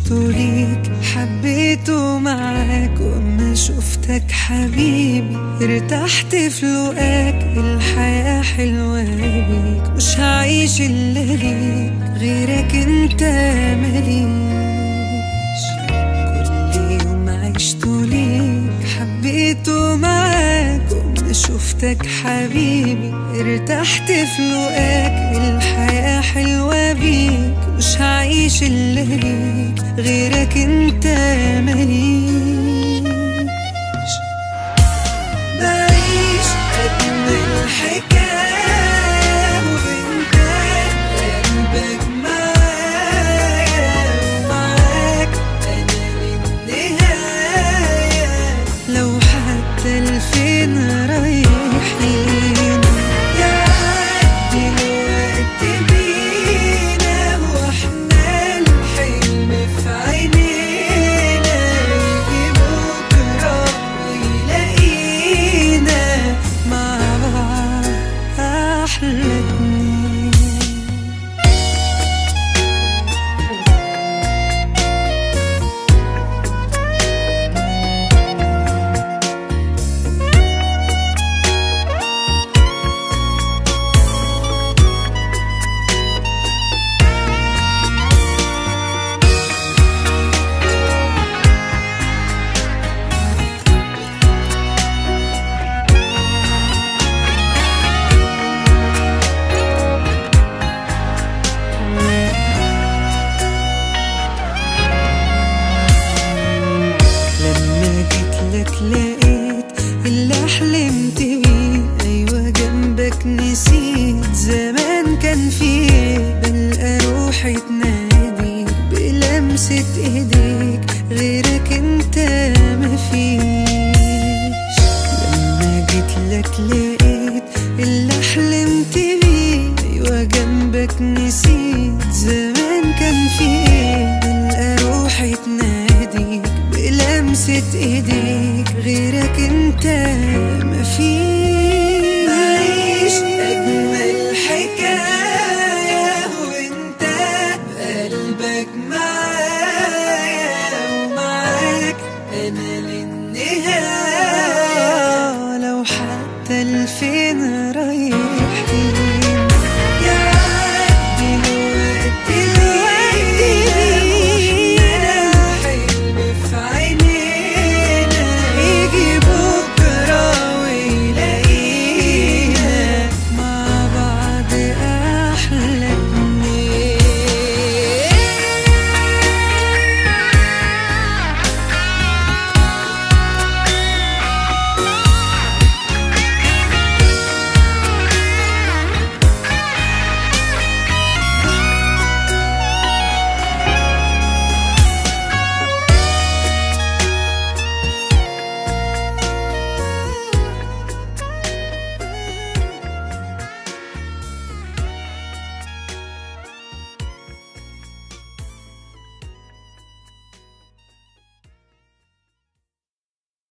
عشته ليك حبيته معاك، وأما شفتك حبيبي ارتحت في لقاك. الحياة حلوة بيك مش هعيش إلا ليك، غيرك انت ماليش. كل يوم عشته ليك حبيته معاك، وأما شفتك حبيبي ارتحت في لقاك. الحياة حلوة بيك مش هعيش إلا ليك، غيرك انت ماليش. بعيش أجمل حكاية وانت قلبك معايا، ومعاك أنا للنهاية. لو حتى الفين رايحين يعدي الوقت بينا، واحنا الحلم في عينينا. يجي بكرة ويلاقينا مع بعض أحلى اتنين. لقيت اللي حلمت بيه، أيوة جنبك نسيت زمان كان فيه. بلقى روحي تناديك بلمسة ايديك، غيرك انت مفيش. لما جيتلك لقيت اللي حلمت بيه، أيوة جنبك نسيت زمان كان فيه. بلقى روحي تناديك بلمسة ايديك، غيرك انت